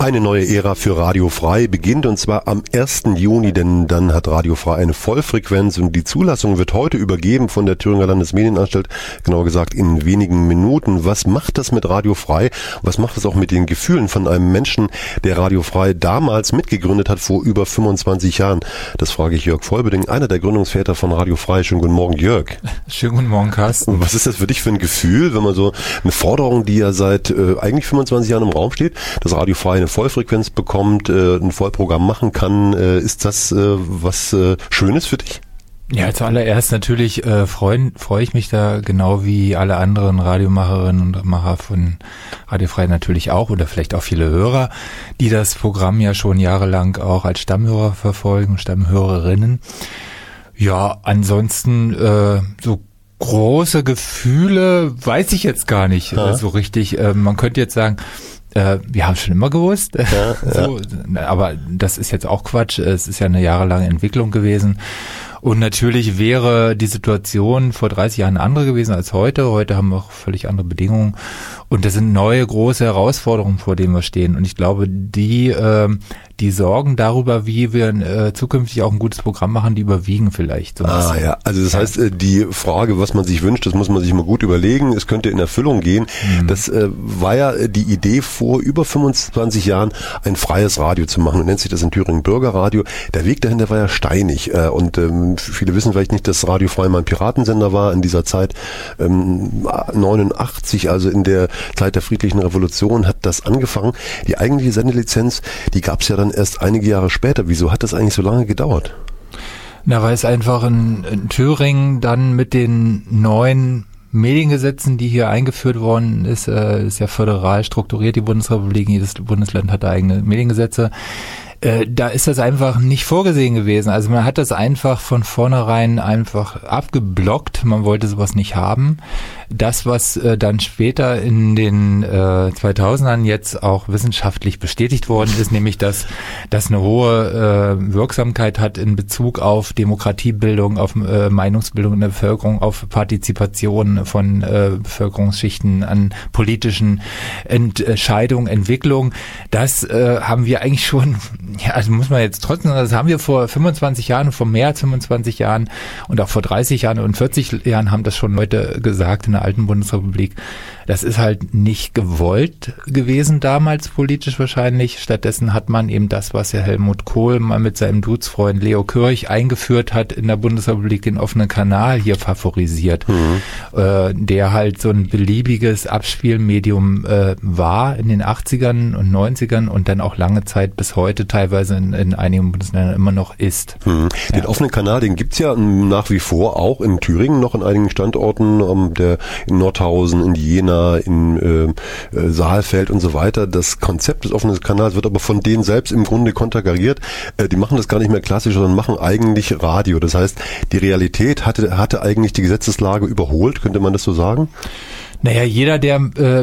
Eine neue Ära für Radio Frei beginnt und zwar am 1. Juni, denn dann hat Radio Frei eine Vollfrequenz und die Zulassung wird heute übergeben von der Thüringer Landesmedienanstalt, genauer gesagt in wenigen Minuten. Was macht das mit Radio Frei? Was macht das auch mit den Gefühlen von einem Menschen, der Radio Frei damals mitgegründet hat, vor über 25 Jahren? Das frage ich Jörg Vollbeding, einer der Gründungsväter von Radio Frei. Schönen guten Morgen, Jörg. Schönen guten Morgen, Carsten. Und was ist das für dich für ein Gefühl, wenn man so eine Forderung, die ja seit eigentlich 25 Jahren im Raum steht, dass Radio Frei eine Vollfrequenz bekommt, ein Vollprogramm machen kann, ist das was Schönes für dich? Ja, zuallererst natürlich freue ich mich da genau wie alle anderen Radiomacherinnen und Macher von Radio Frei natürlich auch oder vielleicht auch viele Hörer, die das Programm ja schon jahrelang auch als Stammhörer verfolgen, Stammhörerinnen. Ja, ansonsten so große Gefühle weiß ich jetzt gar nicht so richtig. Man könnte jetzt sagen, wir haben es schon immer gewusst, so, aber das ist jetzt auch Quatsch. Es ist ja eine jahrelange Entwicklung gewesen. Und natürlich wäre die Situation vor 30 Jahren eine andere gewesen als heute. Heute haben wir auch völlig andere Bedingungen. Und das sind neue, große Herausforderungen, vor denen wir stehen. Und ich glaube, die Sorgen darüber, wie wir zukünftig auch ein gutes Programm machen, die überwiegen vielleicht. So ja, also das heißt, die Frage, was man sich wünscht, das muss man sich mal gut überlegen. Es könnte in Erfüllung gehen. Das war ja die Idee vor über 25 Jahren, ein freies Radio zu machen. Und nennt sich das in Thüringen Bürgerradio. Der Weg dahinter war ja steinig. Und viele wissen vielleicht nicht, dass Radio Frei mal ein Piratensender war in dieser Zeit. 89, also in der Zeit der friedlichen Revolution, hat das angefangen. Die eigentliche Sendelizenz, die gab es ja dann erst einige Jahre später. Wieso hat das eigentlich so lange gedauert? Na, weil es einfach in Thüringen dann mit den neuen Mediengesetzen, die hier eingeführt worden ist ja föderal strukturiert, die Bundesrepublik, jedes Bundesland hat eigene Mediengesetze. Da ist das einfach nicht vorgesehen gewesen. Also man hat das einfach von vornherein einfach abgeblockt. Man wollte sowas nicht haben. Das, was dann später in den 2000ern jetzt auch wissenschaftlich bestätigt worden ist, nämlich dass das eine hohe Wirksamkeit hat in Bezug auf Demokratiebildung, auf Meinungsbildung in der Bevölkerung, auf Partizipation von Bevölkerungsschichten an politischen Entscheidungen, Entwicklungen. Das haben wir eigentlich schon, ja, also muss man jetzt trotzdem, das haben wir vor 25 Jahren, vor mehr als 25 Jahren und auch vor 30 Jahren und 40 Jahren haben das schon Leute gesagt in der alten Bundesrepublik. Das ist halt nicht gewollt gewesen damals politisch wahrscheinlich. Stattdessen hat man eben das, was ja Helmut Kohl mal mit seinem Dudesfreund Leo Kirch eingeführt hat in der Bundesrepublik, den offenen Kanal hier favorisiert, der halt so ein beliebiges Abspielmedium war in den 80ern und 90ern und dann auch lange Zeit bis heute teilweise in einigen Bundesländern immer noch ist. Den offenen Kanal, den gibt's ja nach wie vor auch in Thüringen noch in einigen Standorten, in Nordhausen, in Jena, in Saalfeld und so weiter. Das Konzept des offenen Kanals wird aber von denen selbst im Grunde konterkariert. Die machen das gar nicht mehr klassisch, sondern machen eigentlich Radio. Das heißt, die Realität hatte eigentlich die Gesetzeslage überholt, könnte man das so sagen? Naja, jeder, der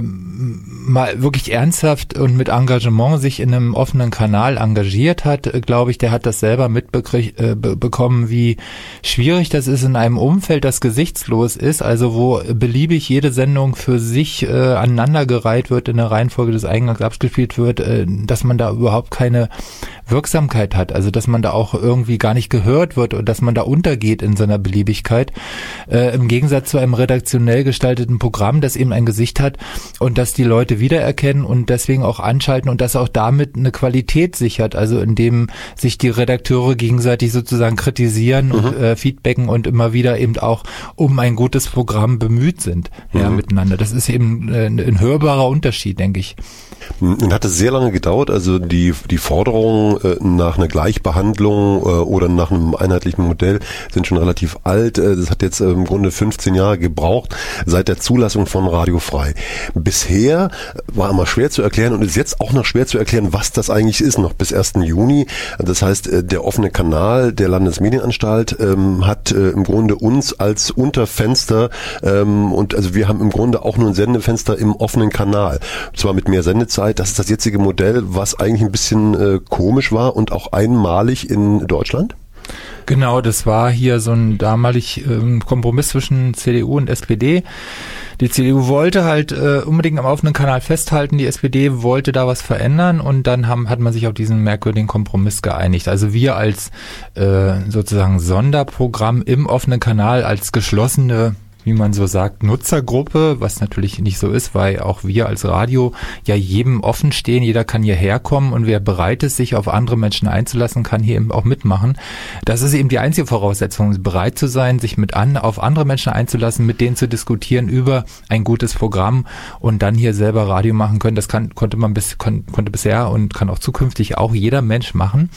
mal wirklich ernsthaft und mit Engagement sich in einem offenen Kanal engagiert hat, glaube ich, der hat das selber mitbekommen, wie schwierig das ist in einem Umfeld, das gesichtslos ist, also wo beliebig jede Sendung für sich aneinandergereiht wird, in der Reihenfolge des Eingangs abgespielt wird, dass man da überhaupt keine Wirksamkeit hat, also dass man da auch irgendwie gar nicht gehört wird und dass man da untergeht in seiner Beliebigkeit, im Gegensatz zu einem redaktionell gestalteten Programm, das eben ein Gesicht hat und das die Leute wiedererkennen und deswegen auch anschalten und das auch damit eine Qualität sichert, also indem sich die Redakteure gegenseitig sozusagen kritisieren und feedbacken und immer wieder eben auch um ein gutes Programm bemüht sind, miteinander. Das ist eben ein hörbarer Unterschied, denke ich. Und hat es sehr lange gedauert, also die Forderungen nach einer Gleichbehandlung oder nach einem einheitlichen Modell sind schon relativ alt. Das hat jetzt im Grunde 15 Jahre gebraucht, seit der Zulassung von Radio Frei. Bisher war immer schwer zu erklären und ist jetzt auch noch schwer zu erklären, was das eigentlich ist, noch bis 1. Juni. Das heißt, der offene Kanal der Landesmedienanstalt hat im Grunde uns als Unterfenster und also wir haben im Grunde auch nur ein Sendefenster im offenen Kanal. Zwar mit mehr Sendezeit, das ist das jetzige Modell, was eigentlich ein bisschen komisch war und auch einmalig in Deutschland? Genau, das war hier so ein damalig Kompromiss zwischen CDU und SPD. Die CDU wollte halt unbedingt am offenen Kanal festhalten, die SPD wollte da was verändern und dann hat man sich auf diesen merkwürdigen Kompromiss geeinigt. Also wir als sozusagen Sonderprogramm im offenen Kanal, als geschlossene, wie man so sagt, Nutzergruppe, was natürlich nicht so ist, weil auch wir als Radio ja jedem offen stehen, jeder kann hierher kommen und wer bereit ist, sich auf andere Menschen einzulassen, kann hier eben auch mitmachen. Das ist eben die einzige Voraussetzung, bereit zu sein, sich auf andere Menschen einzulassen, mit denen zu diskutieren über ein gutes Programm und dann hier selber Radio machen können. Das konnte bisher und kann auch zukünftig auch jeder Mensch machen.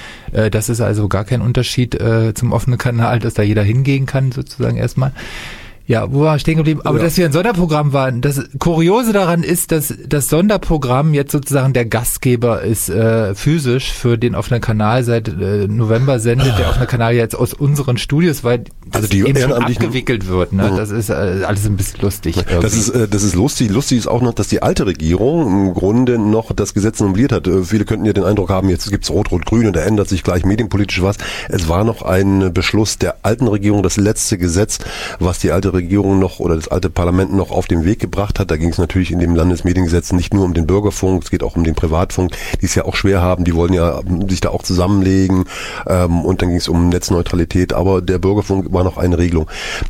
Das ist also gar kein Unterschied zum offenen Kanal, dass da jeder hingehen kann, sozusagen erstmal. Ja, wo war ich stehen geblieben? Aber dass wir ein Sonderprogramm waren. Das Kuriose daran ist, dass das Sonderprogramm jetzt sozusagen der Gastgeber ist, physisch für den offenen Kanal. Seit November sendet der offene Kanal jetzt aus unseren Studios, weil das also eben schon abgewickelt wird. Ne? Das ist alles ein bisschen lustig. Das ist lustig. Lustig ist auch noch, dass die alte Regierung im Grunde noch das Gesetz nummeriert hat. Viele könnten ja den Eindruck haben, jetzt gibt's Rot-Rot-Grün und da ändert sich gleich medienpolitisch was. Es war noch ein Beschluss der alten Regierung, das letzte Gesetz, was die alte Regierung noch oder das alte Parlament noch auf den Weg gebracht hat. Da ging es natürlich in dem Landesmediengesetz nicht nur um den Bürgerfunk, es geht auch um den Privatfunk, die es ja auch schwer haben, die wollen ja sich da auch zusammenlegen und dann ging es um Netzneutralität, aber der Bürgerfunk war noch eine Regelung.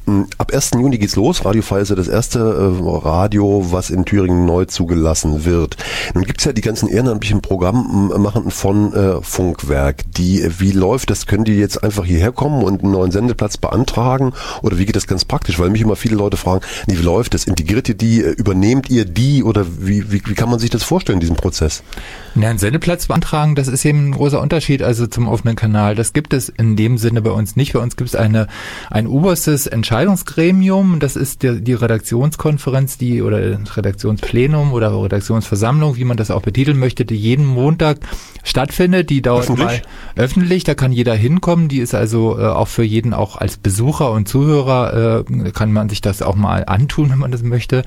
Ab 1. Juni geht's los, Radio Frei ist ja das erste Radio, was in Thüringen neu zugelassen wird. Nun gibt's ja die ganzen ehrenamtlichen Programmmachenden von Funkwerk, wie läuft das? Können die jetzt einfach hierher kommen und einen neuen Sendeplatz beantragen oder wie geht das ganz praktisch? Weil mich immer viele Leute fragen, wie läuft das? Integriert ihr die? Übernehmt ihr die? Oder wie kann man sich das vorstellen, diesen Prozess? Ja, einen Sendeplatz beantragen, das ist eben ein großer Unterschied also zum offenen Kanal. Das gibt es in dem Sinne bei uns nicht. Bei uns gibt es ein oberstes Entscheidungsgremium. Das ist die Redaktionskonferenz, oder Redaktionsplenum oder Redaktionsversammlung, wie man das auch betiteln möchte, die jeden Montag stattfindet. Die dauert öffentlich, da kann jeder hinkommen. Die ist also auch für jeden auch als Besucher und Zuhörer kann man sich das auch mal antun, wenn man das möchte.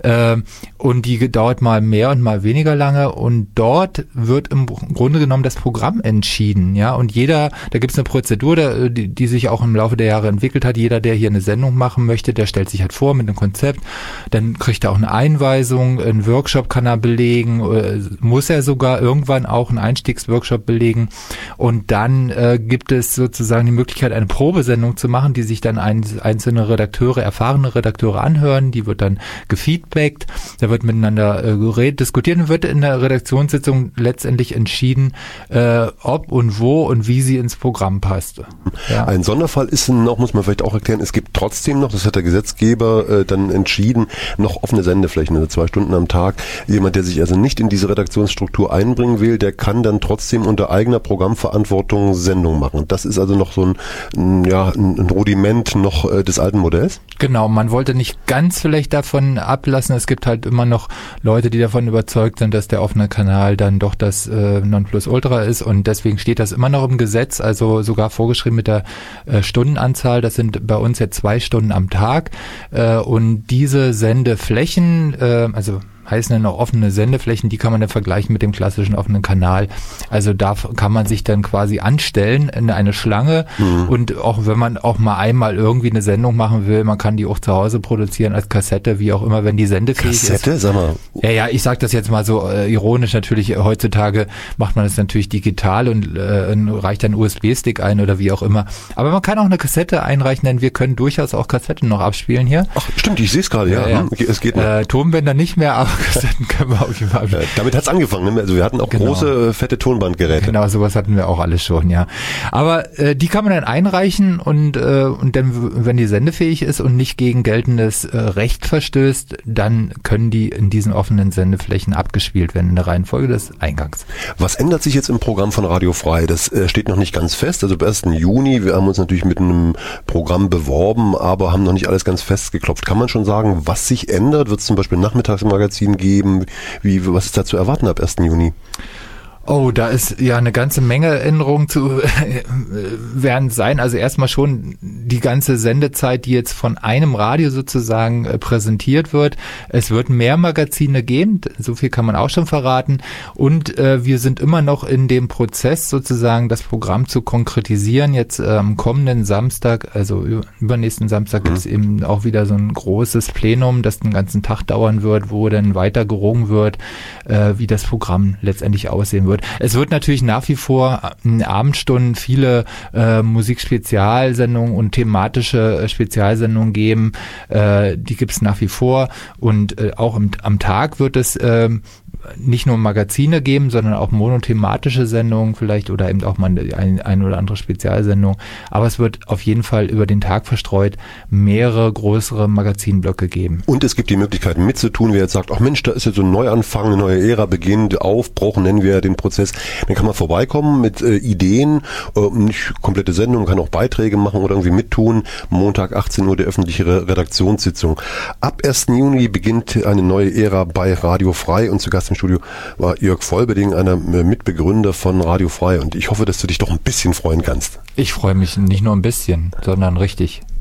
Und die dauert mal mehr und mal weniger lange und dort wird im Grunde genommen das Programm entschieden, ja. Und da gibt es eine Prozedur, die sich auch im Laufe der Jahre entwickelt hat. Jeder, der hier eine Sendung machen möchte, der stellt sich halt vor mit einem Konzept, dann kriegt er auch eine Einweisung, einen Workshop kann er belegen, muss er sogar irgendwann auch einen Einstiegsworkshop belegen und dann gibt es sozusagen die Möglichkeit, eine Probesendung zu machen, die sich dann einzelne erfahrene Redakteure anhören, die wird dann gefeedbackt, da wird miteinander diskutiert und wird in der Redaktionssitzung letztendlich entschieden, ob und wo und wie sie ins Programm passt. Ja. Ein Sonderfall ist noch, muss man vielleicht auch erklären, es gibt trotzdem noch, das hat der Gesetzgeber dann entschieden, noch offene Sendeflächen, also 2 Stunden am Tag. Jemand, der sich also nicht in diese Redaktionsstruktur einbringen will, der kann dann trotzdem unter eigener Programmverantwortung Sendung machen. Das ist also noch so ein Rudiment noch des alten Modells? Genau, man wollte nicht ganz vielleicht davon ablassen. Es gibt halt immer noch Leute, die davon überzeugt sind, dass der offene Kanal dann doch das Nonplusultra ist und deswegen steht das immer noch im Gesetz, also sogar vorgeschrieben mit der Stundenanzahl. Das sind bei uns jetzt 2 Stunden am Tag und diese Sendeflächen, heißen dann auch offene Sendeflächen, die kann man dann vergleichen mit dem klassischen offenen Kanal. Also da kann man sich dann quasi anstellen in eine Schlange und auch wenn man auch mal einmal irgendwie eine Sendung machen will, man kann die auch zu Hause produzieren als Kassette, wie auch immer, wenn die sendefähig ist. Kassette, sag mal. Ja, ich sag das jetzt mal so ironisch natürlich. Heutzutage macht man das natürlich digital und reicht dann USB-Stick ein oder wie auch immer. Aber man kann auch eine Kassette einreichen, denn wir können durchaus auch Kassetten noch abspielen hier. Ach, stimmt, ich sehe es gerade, ja. Es geht noch. Tonbänder nicht mehr, aber Kassetten können wir auf jeden Fall. Damit hat's angefangen. Also wir hatten auch große, fette Tonbandgeräte. Genau, sowas hatten wir auch alles schon, ja. Aber die kann man dann einreichen und dann, wenn die sendefähig ist und nicht gegen geltendes Recht verstößt, dann können die in diesen offenen Sendeflächen abgespielt werden in der Reihenfolge des Eingangs. Was ändert sich jetzt im Programm von Radio Frei? Das steht noch nicht ganz fest. Also am 1. Juni, wir haben uns natürlich mit einem Programm beworben, aber haben noch nicht alles ganz festgeklopft. Kann man schon sagen, was sich ändert? Wird es zum Beispiel ein Nachmittagsmagazin geben? Was ist da zu erwarten ab 1. Juni? Oh, da ist ja eine ganze Menge Änderungen zu werden sein. Also erstmal schon die ganze Sendezeit, die jetzt von einem Radio sozusagen präsentiert wird. Es wird mehr Magazine geben, so viel kann man auch schon verraten. Und wir sind immer noch in dem Prozess sozusagen, das Programm zu konkretisieren. Jetzt am kommenden Samstag, also übernächsten Samstag, gibt es eben auch wieder so ein großes Plenum, das den ganzen Tag dauern wird, wo dann weiter gerungen wird, wie das Programm letztendlich aussehen wird. Es wird natürlich nach wie vor in Abendstunden viele Musikspezialsendungen und thematische Spezialsendungen geben. Die gibt es nach wie vor. Und auch am Tag wird es nicht nur Magazine geben, sondern auch monothematische Sendungen vielleicht oder eben auch mal eine oder andere Spezialsendung. Aber es wird auf jeden Fall über den Tag verstreut mehrere größere Magazinblöcke geben. Und es gibt die Möglichkeit mitzutun, wer jetzt sagt, ach Mensch, da ist jetzt so ein Neuanfang, eine neue Ära, beginnend, Aufbruch, nennen wir den Prozess. Dann kann man vorbeikommen mit Ideen, nicht komplette Sendung, kann auch Beiträge machen oder irgendwie mittun. Montag 18 Uhr die öffentliche Redaktionssitzung. Ab 1. Juni beginnt eine neue Ära bei Radio Frei und zu Gast im Studio war Jörg Vollbeding, einer Mitbegründer von Radio Frei, und ich hoffe, dass du dich doch ein bisschen freuen kannst. Ich freue mich nicht nur ein bisschen, sondern richtig.